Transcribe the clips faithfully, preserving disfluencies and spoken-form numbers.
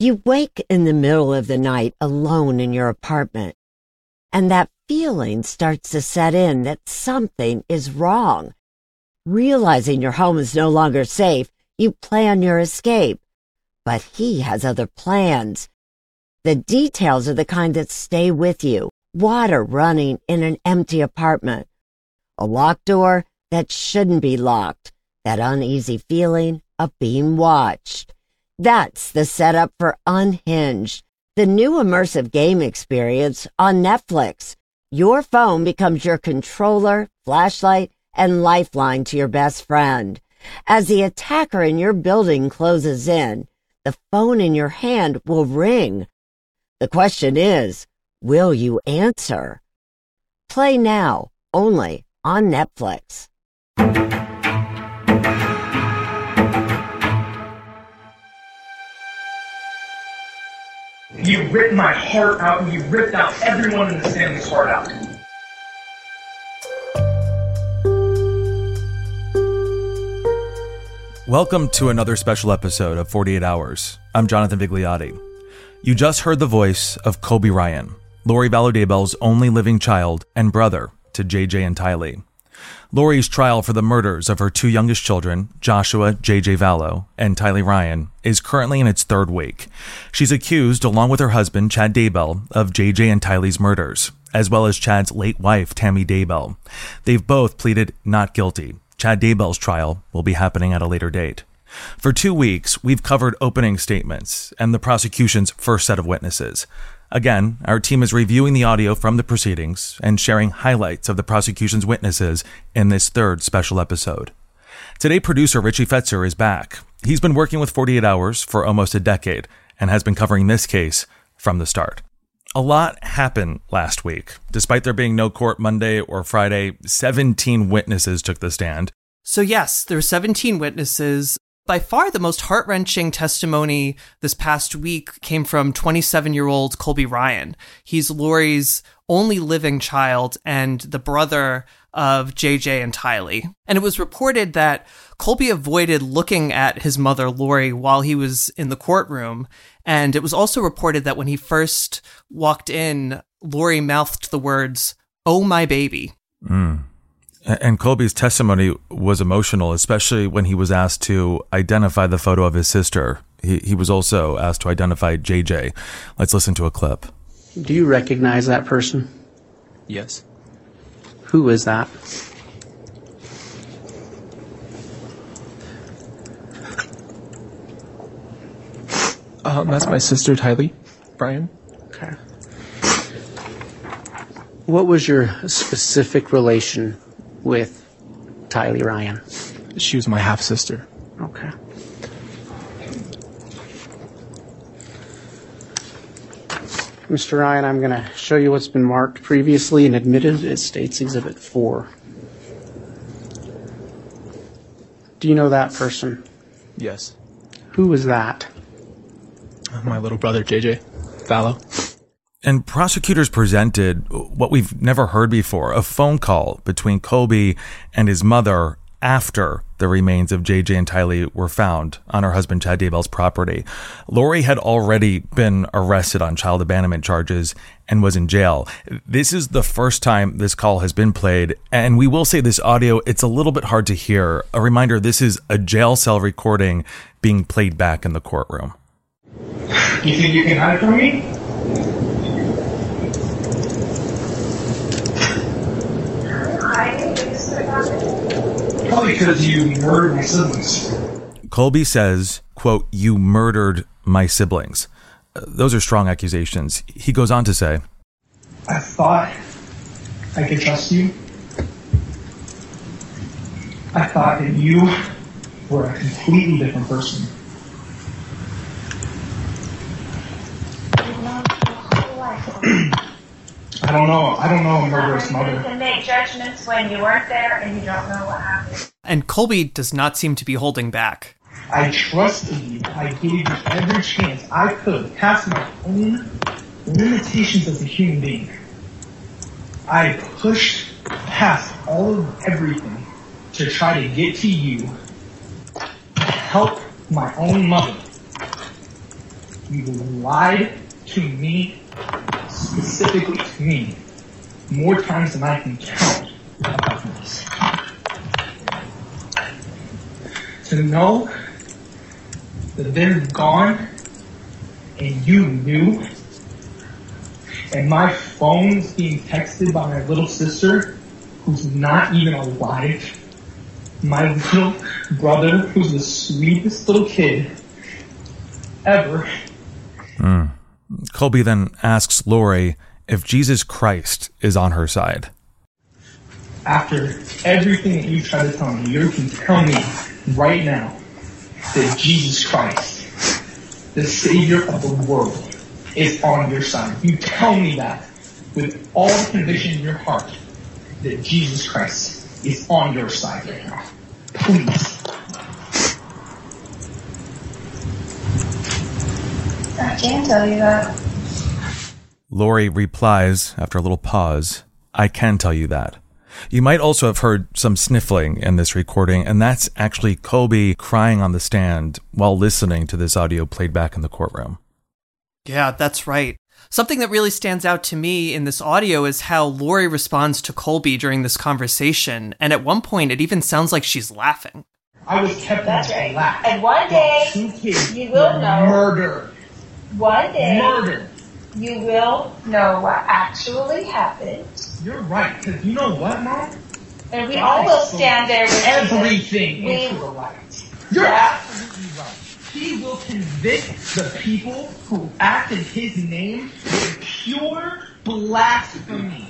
You wake in the middle of the night alone in your apartment, and that feeling starts to set in that something is wrong. Realizing your home is no longer safe, you plan your escape. But he has other plans. The details are the kind that stay with you. Water running in an empty apartment. A locked door that shouldn't be locked. That uneasy feeling of being watched. That's the setup for Unhinged, the new immersive game experience on Netflix. Your phone becomes your controller, flashlight, and lifeline to your best friend. As the attacker in your building closes in, the phone in your hand will ring. The question is, will you answer? Play now, only on Netflix. You ripped my heart out, and you ripped out everyone in this family's heart out. Welcome to another special episode of forty-eight hours. I'm Jonathan Vigliotti. You just heard the voice of Colby Ryan, Lori Vallow Daybell's only living child and brother to J J and Tylee. Lori's trial for the murders of her two youngest children, Joshua J J Vallow and Tylee Ryan, is currently in its third week. She's accused, along with her husband, Chad Daybell, of J J and Tylee's murders, as well as Chad's late wife, Tammy Daybell. They've both pleaded not guilty. Chad Daybell's trial will be happening at a later date. For two weeks, we've covered opening statements and the prosecution's first set of witnesses. Again, our team is reviewing the audio from the proceedings and sharing highlights of the prosecution's witnesses in this third special episode. Today, producer Richie Fetzer is back. He's been working with forty-eight hours for almost a decade and has been covering this case from the start. A lot happened last week. Despite there being no court Monday or Friday, seventeen witnesses took the stand. So yes, there were seventeen witnesses. By far the most heart-wrenching testimony this past week came from twenty-seven-year-old Colby Ryan. He's Lori's only living child and the brother of J J and Tylee. And it was reported that Colby avoided looking at his mother, Lori, while he was in the courtroom. And it was also reported that when he first walked in, Lori mouthed the words, "Oh, my baby." Mm. And Colby's testimony was emotional, especially when he was asked to identify the photo of his sister. He, he was also asked to identify J J. Let's listen to a clip. Do you recognize that person? Yes. Who is that? Um, that's my sister, Tylee. Brian. Okay. What was your specific relation with Tylee Ryan? She was my half-sister. Okay. Mister Ryan, I'm going to show you what's been marked previously and admitted. It states Exhibit four. Do you know that person? Yes. Who was that? My little brother, J J Vallow. And prosecutors presented what we've never heard before, a phone call between Colby and his mother after the remains of J J and Tylee were found on her husband Chad Daybell's property. Lori had already been arrested on child abandonment charges and was in jail. This is the first time this call has been played, and we will say this audio, it's a little bit hard to hear. A reminder, this is a jail cell recording being played back in the courtroom. You think you can hide from me? Probably because you murdered my siblings. Colby says, quote, "You murdered my siblings." Uh, those are strong accusations. He goes on to say, I thought I could trust you. I thought that you were a completely different person. I don't know. I don't know a murderous mother. You can make judgments when you weren't there and you don't know what happened. And Colby does not seem to be holding back. I trusted you. I gave you every chance I could, past my own limitations as a human being. I pushed past all of everything to try to get to you, to help my own mother. You lied to me, specifically to me, more times than I can count about this. To know that they're gone and you knew, and my phone's being texted by my little sister who's not even alive, my little brother who's the sweetest little kid ever. Mm. Colby then asks Lori if Jesus Christ is on her side. After everything that you tried to tell me, you can tell me right now that Jesus Christ, the Savior of the world, is on your side. You tell me that with all the conviction in your heart that Jesus Christ is on your side right now. Please. I can't tell you that. Lori replies after a little pause, I can tell you that. You might also have heard some sniffling in this recording, and that's actually Colby crying on the stand while listening to this audio played back in the courtroom. Yeah, that's right. Something that really stands out to me in this audio is how Lori responds to Colby during this conversation, and at one point it even sounds like she's laughing. I was kept That's on right. laugh. And one day, Two kids you will were know. Murder. One day, Murder. you will know what actually happened. You're right, because you know what, Mom? And we all will stand there with everything We- into the light. You're Yeah. absolutely right. He will convict the people who act in his name with pure blasphemy.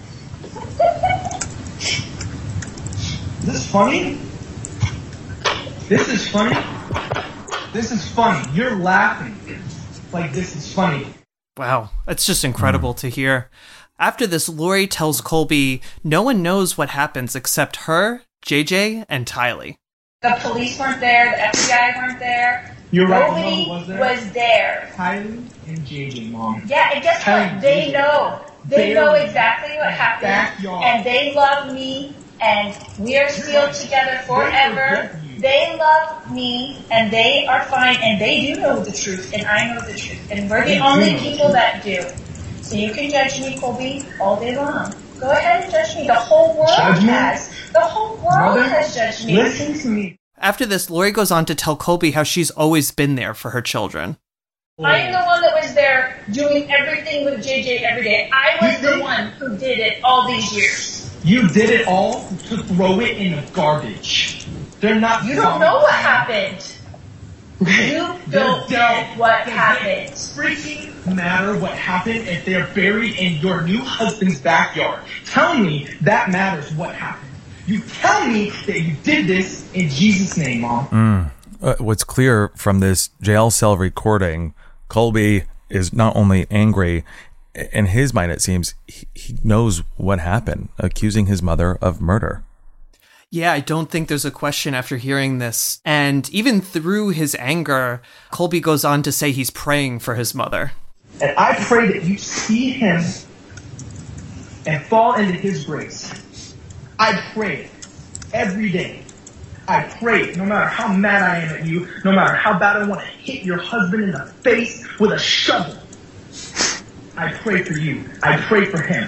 Is this funny? This is funny? This is funny. You're laughing. Like this is funny. Wow, it's just incredible mm. to hear. After this, Lori tells Colby no one knows what happens except her, J J, and Tylee. The police weren't there. The F B I weren't there. You're right. Nobody was there. was there. Tylee and J J, Mom. Yeah, and guess Tylee what? They J J. know. They They're know exactly what happened. backyard. And they love me. And we are still right. together They forever. forgive you. They love me. And they are fine. And they do know the truth. And I know the truth. And we're the They only do. people that do. So you can judge me, Colby, all day long. Go ahead and judge me. The whole world Judge me? has. The whole world Mother, has judged me. Listen to me. After this, Lori goes on to tell Colby how she's always been there for her children. I am the one that was there doing everything with J J every day. I was the one who did it all these years. You did it all to throw it in the garbage. They're not. You don't know what happened. You don't know what Does happened. it freaking matter what happened if they're buried in your new husband's backyard? Tell me that matters what happened. You tell me that you did this in Jesus' name, Mom. Mm. Uh, what's clear from this jail cell recording, Colby is not only angry, in his mind it seems he, he knows what happened, accusing his mother of murder. Yeah, I don't think there's a question after hearing this. And even through his anger, Colby goes on to say he's praying for his mother. And I pray that you see him and fall into his grace. I pray every day. I pray, no matter how mad I am at you, no matter how bad I want to hit your husband in the face with a shovel, I pray for you. I pray for him.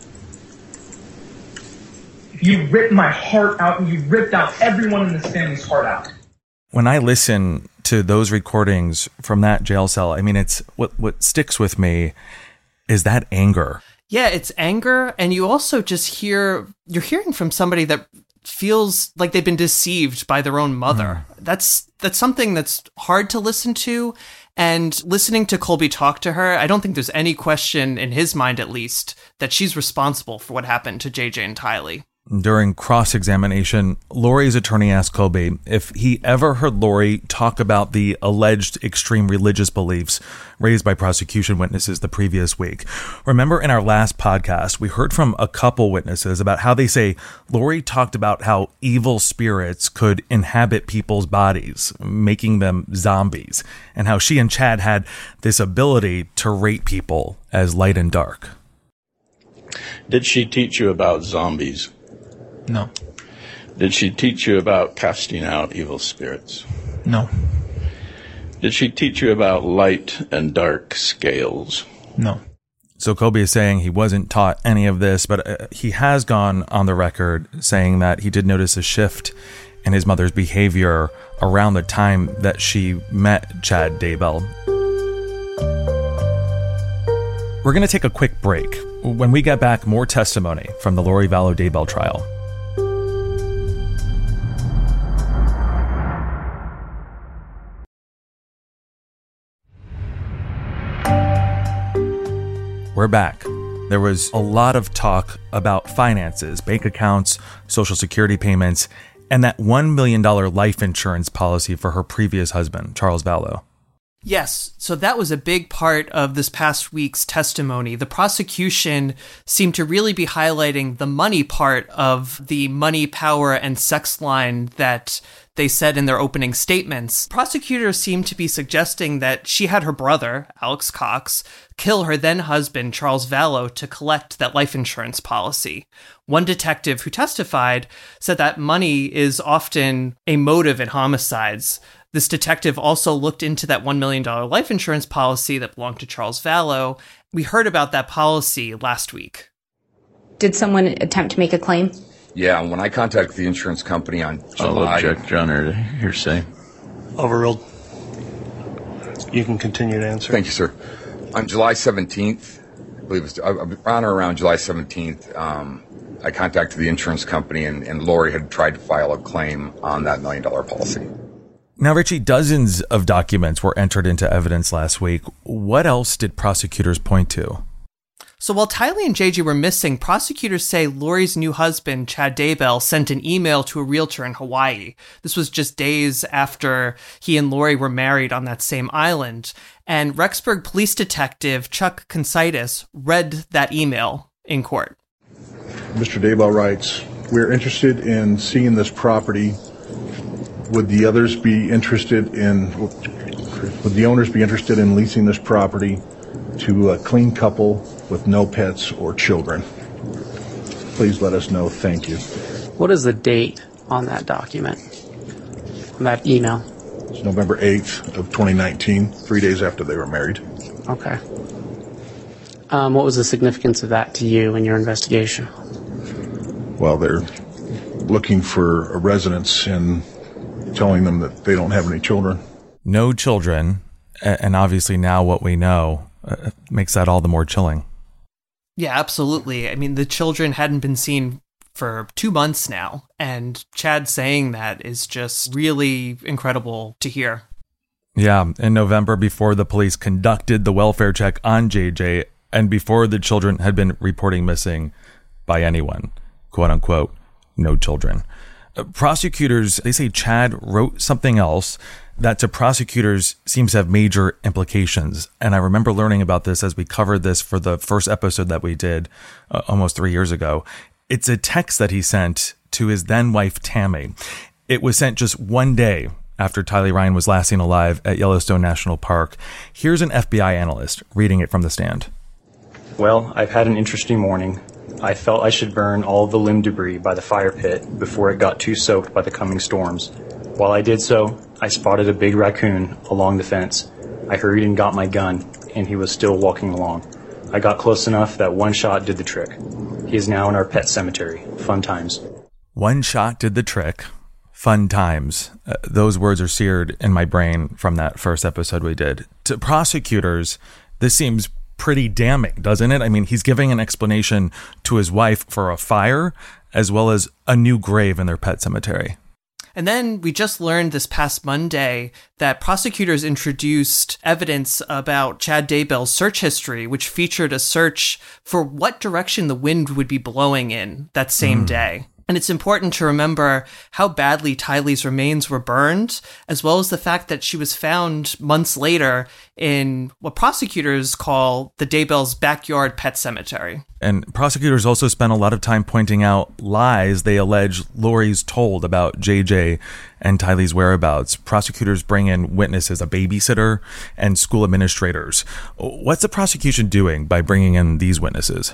You ripped my heart out, and you ripped out everyone in this family's heart out. When I listen to those recordings from that jail cell, I mean, it's what what sticks with me is that anger. Yeah, it's anger, and you also just hear, you're hearing from somebody that feels like they've been deceived by their own mother. Mm. That's that's something that's hard to listen to, and listening to Colby talk to her, I don't think there's any question, in his mind at least, that she's responsible for what happened to J J and Tylee. During cross-examination, Lori's attorney asked Colby if he ever heard Lori talk about the alleged extreme religious beliefs raised by prosecution witnesses the previous week. Remember in our last podcast, we heard from a couple witnesses about how they say Lori talked about how evil spirits could inhabit people's bodies, making them zombies, and how she and Chad had this ability to rate people as light and dark. Did she teach you about zombies? No. Did she teach you about casting out evil spirits? No. Did she teach you about light and dark scales? No. So Colby is saying he wasn't taught any of this, but uh, he has gone on the record saying that he did notice a shift in his mother's behavior around the time that she met Chad Daybell. We're going to take a quick break. When we get back, more testimony from the Lori Vallow Daybell trial. We're back. There was a lot of talk about finances, bank accounts, Social Security payments, and that one million dollars life insurance policy for her previous husband, Charles Vallow. Yes, so that was a big part of this past week's testimony. The prosecution seemed to really be highlighting the money part of the money, power, and sex line that they said in their opening statements. Prosecutors seemed to be suggesting that she had her brother, Alex Cox, kill her then-husband, Charles Vallow, to collect that life insurance policy. One detective who testified said that money is often a motive in homicides. This detective also looked into that one million dollars life insurance policy that belonged to Charles Vallow. We heard about that policy last week. Did someone attempt to make a claim? Yeah, when I contacted the insurance company on July... I'll object, Your Honor, to hearsay. Overruled. You can continue to answer. Thank you, sir. On July seventeenth, I believe it was around or around July seventeenth, um, I contacted the insurance company, and, and Lori had tried to file a claim on that million dollar policy. Now, Richie, dozens of documents were entered into evidence last week. What else did prosecutors point to? So while Tylee and J J were missing, prosecutors say Lori's new husband, Chad Daybell, sent an email to a realtor in Hawaii. This was just days after he and Lori were married on that same island. And Rexburg police detective Chuck Consitis read that email in court. Mister Daybell writes, "We're interested in seeing this property. Would the others be interested in, would the owners be interested in leasing this property to a clean couple with no pets or children? Please let us know. Thank you." What is the date on that document, on that email? It's November eighth of twenty nineteen, three days after they were married. Okay. Um, what was the significance of that to you in your investigation? Well, they're looking for a residence and telling them that they don't have any children. No children, and obviously now what we know uh, makes that all the more chilling. Yeah, absolutely. I mean, the children hadn't been seen for two months now, and Chad saying that is just really incredible to hear. Yeah, in November, before the police conducted the welfare check on J J, and before the children had been reporting missing by anyone, quote unquote, no children. Uh, prosecutors, they say Chad wrote something else that to prosecutors seems to have major implications. And I remember learning about this as we covered this for the first episode that we did uh, almost three years ago. It's a text that he sent to his then wife, Tammy. It was sent just one day after Tylee Ryan was last seen alive at Yellowstone National Park. Here's an F B I analyst reading it from the stand. "Well, I've had an interesting morning. I felt I should burn all the limb debris by the fire pit before it got too soaked by the coming storms. While I did so, I spotted a big raccoon along the fence. I hurried and got my gun, and he was still walking along. I got close enough that one shot did the trick. He is now in our pet cemetery. Fun times." One shot did the trick. Fun times. Uh, those words are seared in my brain from that first episode we did. To prosecutors, this seems pretty damning, doesn't it? I mean, he's giving an explanation to his wife for a fire as well as a new grave in their pet cemetery. And then we just learned this past Monday that prosecutors introduced evidence about Chad Daybell's search history, which featured a search for what direction the wind would be blowing in that same mm. day. And it's important to remember how badly Tylee's remains were burned, as well as the fact that she was found months later in what prosecutors call the Daybell's backyard pet cemetery. And prosecutors also spent a lot of time pointing out lies they allege Lori's told about J J and Tylee's whereabouts. Prosecutors bring in witnesses, a babysitter, and school administrators. What's the prosecution doing by bringing in these witnesses?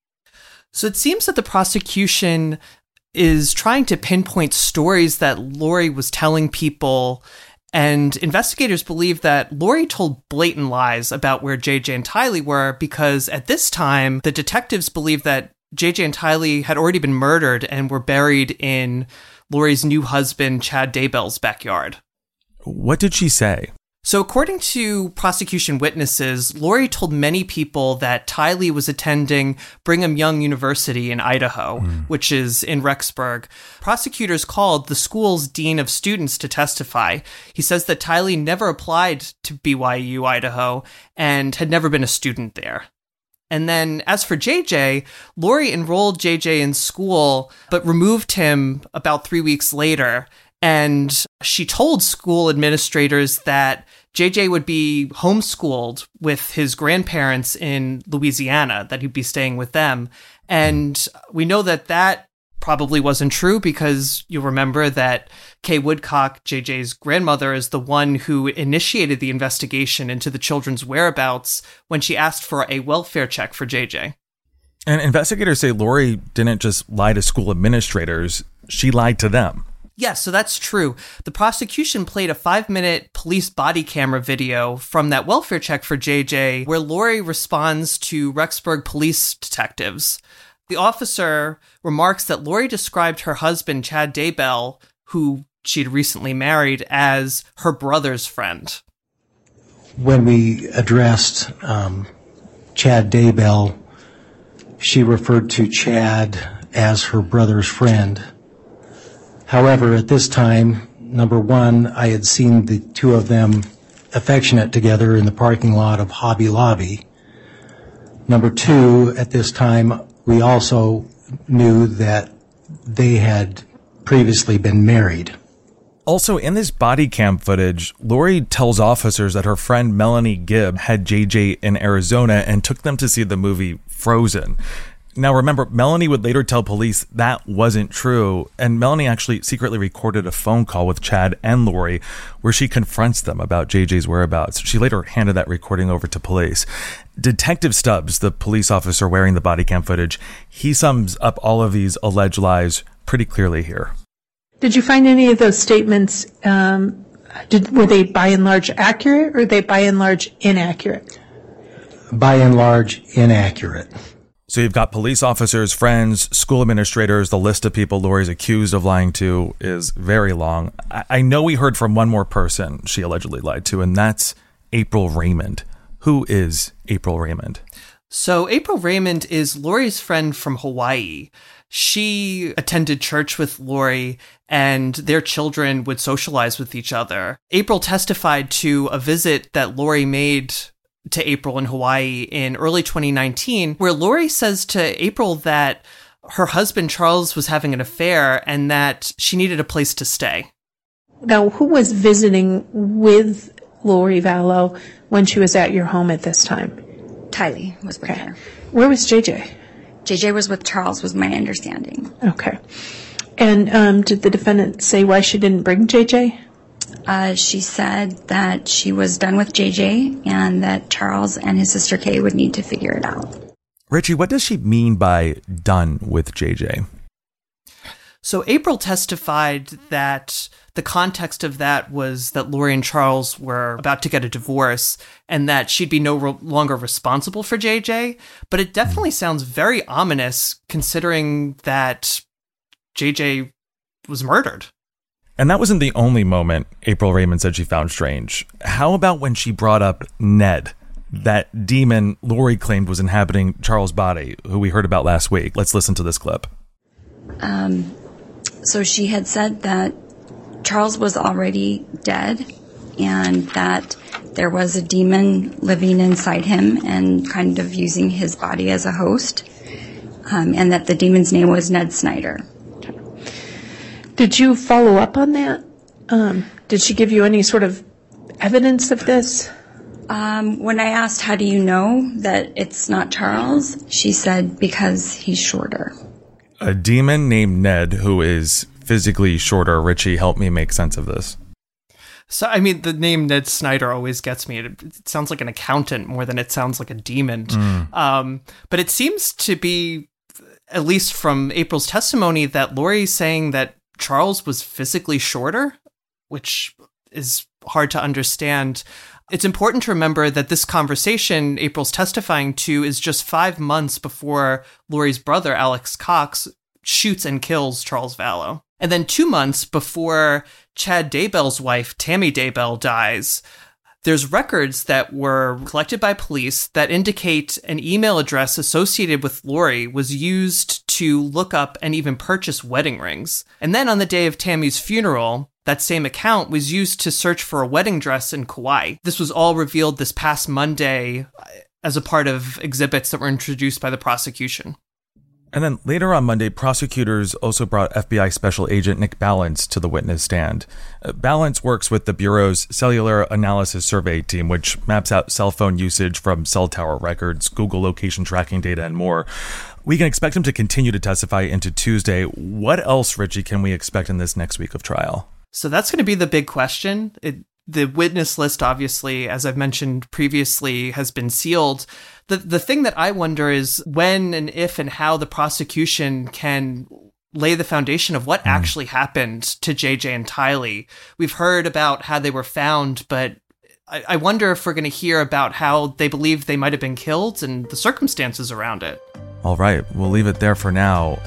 So it seems that the prosecution is trying to pinpoint stories that Lori was telling people And investigators believe that Lori told blatant lies about where J J and Tylee were because at this time, the detectives believed that J J and Tylee had already been murdered and were buried in Lori's new husband, Chad Daybell's backyard. What did she say? So according to prosecution witnesses, Lori told many people that Tylee was attending Brigham Young University in Idaho, mm. which is in Rexburg. Prosecutors called the school's dean of students to testify. He says that Tylee never applied to B Y U, Idaho, and had never been a student there. And then as for J J, Lori enrolled J J in school, but removed him about three weeks later. And she told school administrators that J J would be homeschooled with his grandparents in Louisiana, that he'd be staying with them. And we know that that probably wasn't true because you'll remember that Kay Woodcock, J J's grandmother, is the one who initiated the investigation into the children's whereabouts when she asked for a welfare check for J J. And investigators say Lori didn't just lie to school administrators, she lied to them. Yes, so that's true. The prosecution played a five-minute police body camera video from that welfare check for J J, where Lori responds to Rexburg police detectives. The officer remarks that Lori described her husband, Chad Daybell, who she'd recently married, as her brother's friend. When we addressed um, Chad Daybell, she referred to Chad as her brother's friend. However, at this time, number one, I had seen the two of them affectionate together in the parking lot of Hobby Lobby. Number two, at this time, we also knew that they had previously been married. Also, in this body cam footage, Lori tells officers that her friend Melanie Gibb had J J in Arizona and took them to see the movie Frozen. Now, remember, Melanie would later tell police that wasn't true, and Melanie actually secretly recorded a phone call with Chad and Lori where she confronts them about J J's whereabouts. She later handed that recording over to police. Detective Stubbs, the police officer wearing the body cam footage, he sums up all of these alleged lies pretty clearly here. Did you find any of those statements, um, did, were they by and large accurate, or were they by and large inaccurate? By and large, inaccurate. So you've got police officers, friends, school administrators. The list of people Lori's accused of lying to is very long. I, I know we heard from one more person she allegedly lied to, and that's April Raymond. Who is April Raymond? So April Raymond is Lori's friend from Hawaii. She attended church with Lori, and their children would socialize with each other. April testified to a visit that Lori made to April in Hawaii in early twenty nineteen, where Lori says to April that her husband Charles was having an affair and that she needed a place to stay. Now, who was visiting with Lori Vallow when she was at your home at this time? Tylee was with okay. her. Where was J J? J J was with Charles, was my understanding. Okay. And um, did the defendant say why she didn't bring J J? Uh, she said that she was done with J J and that Charles and his sister Kay would need to figure it out. Richie, what does she mean by done with J J? So April testified that the context of that was that Lori and Charles were about to get a divorce and that she'd be no ro- longer responsible for J J. But it definitely sounds very ominous considering that J J was murdered. And that wasn't the only moment April Raymond said she found strange. How about when she brought up Ned, that demon Lori claimed was inhabiting Charles' body, who we heard about last week? Let's listen to this clip. Um, so she had said that Charles was already dead and that there was a demon living inside him and kind of using his body as a host, um, and that the demon's name was Ned Snyder. Did you follow up on that? Um, did she give you any sort of evidence of this? Um, when I asked, how do you know that it's not Charles? She said, because he's shorter. A demon named Ned who is physically shorter. Richie, help me make sense of this. So, I mean, the name Ned Snyder always gets me. It, it sounds like an accountant more than it sounds like a demon. Mm. Um, but it seems to be, at least from April's testimony, that Lori's saying that Charles was physically shorter, which is hard to understand. It's important to remember that this conversation April's testifying to is just five months before Lori's brother, Alex Cox, shoots and kills Charles Vallow. And then two months before Chad Daybell's wife, Tammy Daybell, dies, there's records that were collected by police that indicate an email address associated with Lori was used to look up and even purchase wedding rings. And then on the day of Tammy's funeral, that same account was used to search for a wedding dress in Kauai. This was all revealed this past Monday as a part of exhibits that were introduced by the prosecution. And then later on Monday, prosecutors also brought F B I Special Agent Nick Balance to the witness stand. Uh, Balance works with the Bureau's Cellular Analysis Survey team, which maps out cell phone usage from cell tower records, Google location tracking data, and more. We can expect him to continue to testify into Tuesday. What else, Richie, can we expect in this next week of trial? So that's going to be the big question. It, the witness list, obviously, as I've mentioned previously, has been sealed. The the thing that I wonder is when and if and how the prosecution can lay the foundation of what mm. actually happened to J J and Tylee. We've heard about how they were found, but I, I wonder if we're going to hear about how they believe they might have been killed and the circumstances around it. All right, we'll leave it there for now.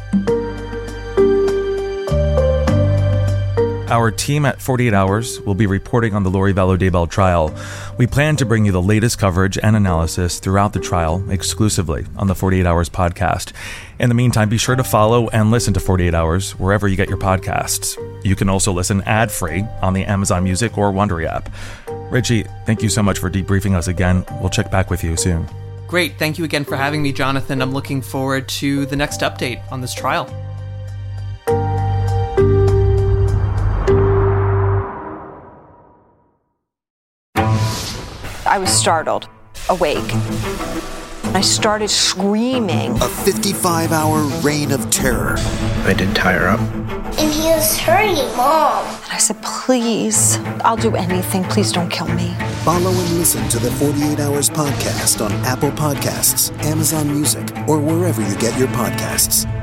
Our team at forty-eight hours will be reporting on the Lori Vallow Daybell trial. We plan to bring you the latest coverage and analysis throughout the trial exclusively on the forty-eight hours podcast. In the meantime, be sure to follow and listen to forty-eight hours wherever you get your podcasts. You can also listen ad-free on the Amazon Music or Wondery app. Richie, thank you so much for debriefing us again. We'll check back with you soon. Great. Thank you again for having me, Jonathan. I'm looking forward to the next update on this trial. I was startled, awake. I started screaming. A fifty-five hour reign of terror. I did tie her up. And he was hurting Mom. And I said, please, I'll do anything. Please don't kill me. Follow and listen to the forty-eight hours podcast on Apple Podcasts, Amazon Music, or wherever you get your podcasts.